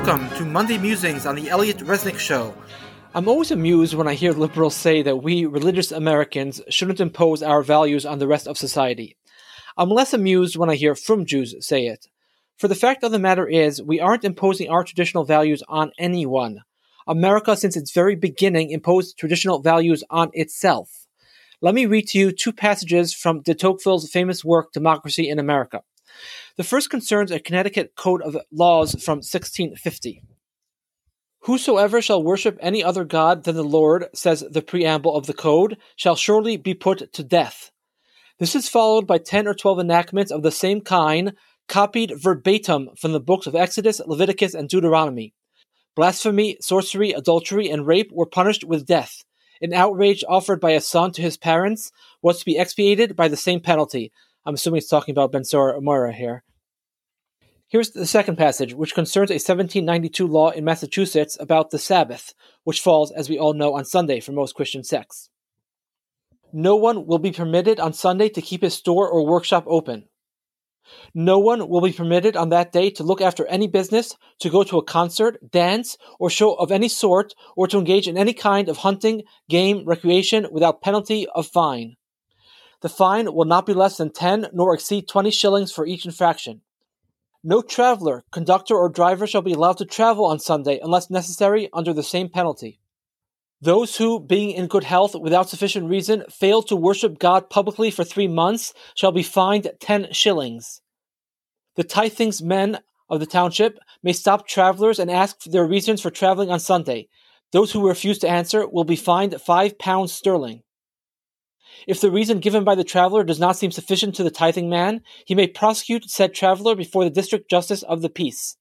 Welcome to Monday Musings on the Elliot Resnick Show. I'm always amused when I hear liberals say that we religious Americans shouldn't impose our values on the rest of society. I'm less amused when I hear frum Jews say it. For the fact of the matter is, we aren't imposing our traditional values on anyone. America, since its very beginning, imposed traditional values on itself. Let me read to you two passages from de Tocqueville's famous work, Democracy in America. The first concerns a Connecticut Code of Laws from 1650. Whosoever shall worship any other god than the Lord, says the preamble of the code, shall surely be put to death. This is followed by 10 or 12 enactments of the same kind, copied verbatim from the books of Exodus, Leviticus, and Deuteronomy. Blasphemy, sorcery, adultery, and rape were punished with death. An outrage offered by a son to his parents was to be expiated by the same penalty. I'm assuming it's talking about Ben Sora Moira here. Here's the second passage, which concerns a 1792 law in Massachusetts about the Sabbath, which falls, as we all know, on Sunday for most Christian sects. No one will be permitted on Sunday to keep his store or workshop open. No one will be permitted on that day to look after any business, to go to a concert, dance, or show of any sort, or to engage in any kind of hunting, game, recreation without penalty of fine. The fine will not be less than 10 nor exceed 20 shillings for each infraction. No traveler, conductor, or driver shall be allowed to travel on Sunday unless necessary under the same penalty. Those who, being in good health without sufficient reason, fail to worship God publicly for 3 months shall be fined 10 shillings. The tithingsmen of the township may stop travelers and ask for their reasons for traveling on Sunday. Those who refuse to answer will be fined £5 sterling. If the reason given by the traveler does not seem sufficient to the tithing man, he may prosecute said traveler before the district justice of the peace.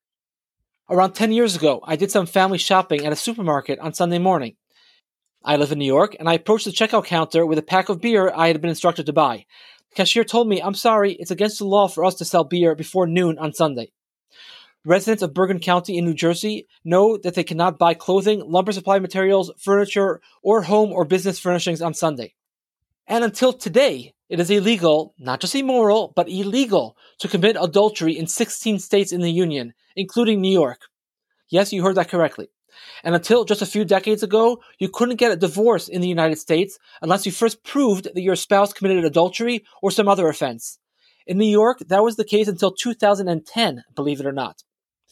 Around 10 years ago, I did some family shopping at a supermarket on Sunday morning. I live in New York, and I approached the checkout counter with a pack of beer I had been instructed to buy. The cashier told me, "I'm sorry, it's against the law for us to sell beer before noon on Sunday." Residents of Bergen County in New Jersey know that they cannot buy clothing, lumber supply materials, furniture, or home or business furnishings on Sunday. And until today, it is illegal, not just immoral, but illegal, to commit adultery in 16 states in the Union, including New York. Yes, you heard that correctly. And until just a few decades ago, you couldn't get a divorce in the United States unless you first proved that your spouse committed adultery or some other offense. In New York, that was the case until 2010, believe it or not.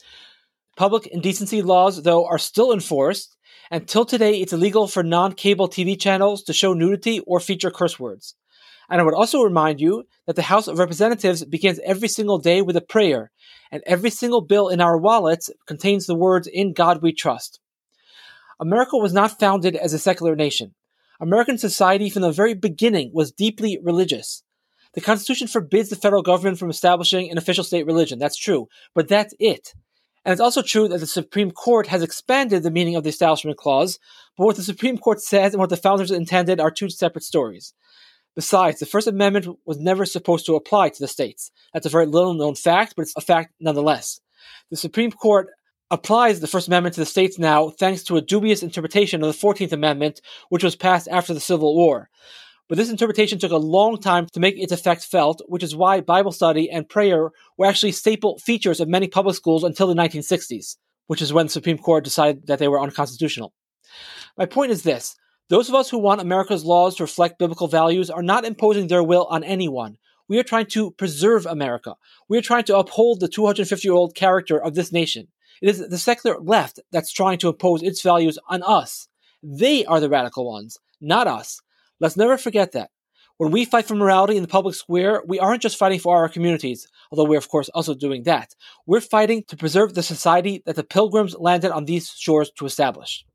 Public indecency laws, though, are still enforced. Until today, it's illegal for non-cable TV channels to show nudity or feature curse words. And I would also remind you that the House of Representatives begins every single day with a prayer, and every single bill in our wallets contains the words, "In God we trust." America was not founded as a secular nation. American society from the very beginning was deeply religious. The Constitution forbids the federal government from establishing an official state religion. That's true, but that's it. And it's also true that the Supreme Court has expanded the meaning of the Establishment Clause, but what the Supreme Court says and what the founders intended are two separate stories. Besides, the First Amendment was never supposed to apply to the states. That's a very little-known fact, but it's a fact nonetheless. The Supreme Court applies the First Amendment to the states now thanks to a dubious interpretation of the 14th Amendment, which was passed after the Civil War. But this interpretation took a long time to make its effect felt, which is why Bible study and prayer were actually staple features of many public schools until the 1960s, which is when the Supreme Court decided that they were unconstitutional. My point is this. Those of us who want America's laws to reflect biblical values are not imposing their will on anyone. We are trying to preserve America. We are trying to uphold the 250-year-old character of this nation. It is the secular left that's trying to impose its values on us. They are the radical ones, not us. Let's never forget that. When we fight for morality in the public square, we aren't just fighting for our communities, although we're of course also doing that. We're fighting to preserve the society that the Pilgrims landed on these shores to establish.